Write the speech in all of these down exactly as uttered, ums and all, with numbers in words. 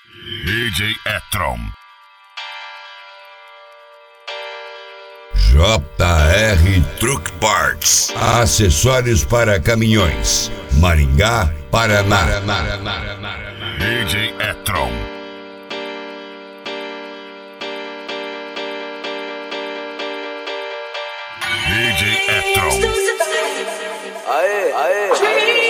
D J E-Tron. J R Truck Parts, acessórios para caminhões, Maringá, Paraná. D J E-Tron. D J E-Tron. Aê, aê.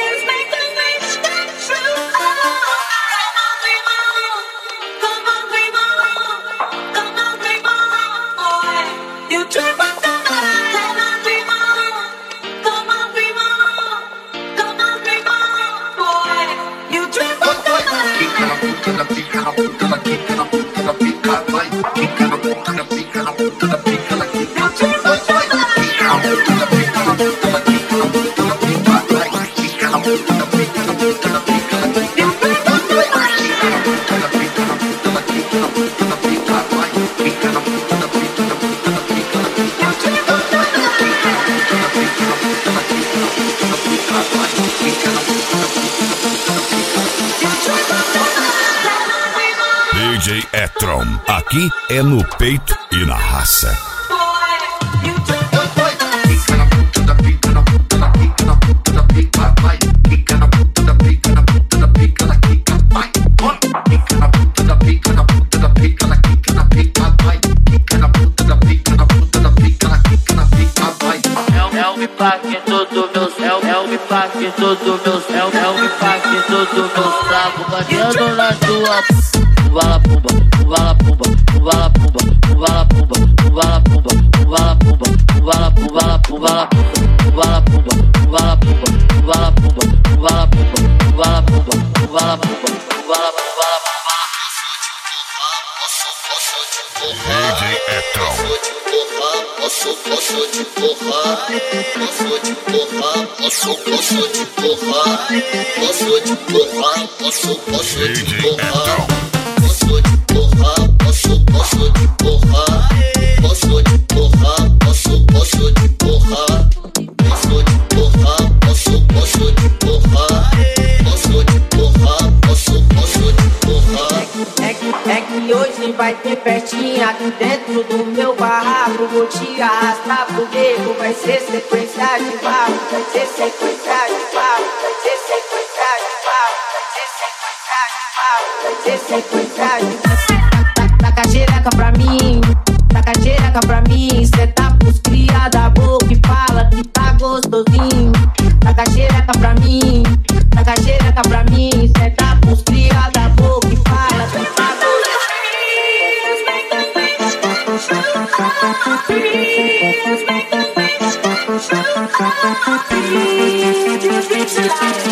D J E-Tron, aqui é no peito e na raça. É o impacto em todo meus, é o, é o impacto em todo meus, é o, é o impacto em todo meus tragos, batendo na tua vala pumba, vala pumba, vala pumba, vala pumba, vala pumba, vala pumba, vala pumba, vala pumba, vala pumba, vala pumba, vala pumba, vala pumba, vala pumba, vala pumba, vala pumba. D J E-Tron. Posso, posso te porrar, posso te porrar, posso, posso te porrar, posso te porrar, posso, posso te porrar, posso te porrar, posso, posso te porrar, posso te porrar, posso, posso te porrar, posso te porrar, posso, posso te porrar, posso te porrar, posso, posso te porrar. É que, é que hoje vai ter festinha aqui dentro do meu barraco. Vou te arrastar pro beco, vai ser sequência de barro, vai ser sequência de barro, vai ser sequência de barro, vai ser sequência de barro, vai ser sequência de barro. Taca xereca pra mim, taca xereca pra mim, cê tá pros cria da boca e fala que tá gostosinho. Taca xereca pra mim, taca xereca pra mim, cê tá pros cria da boca e fala que tá gostosinho.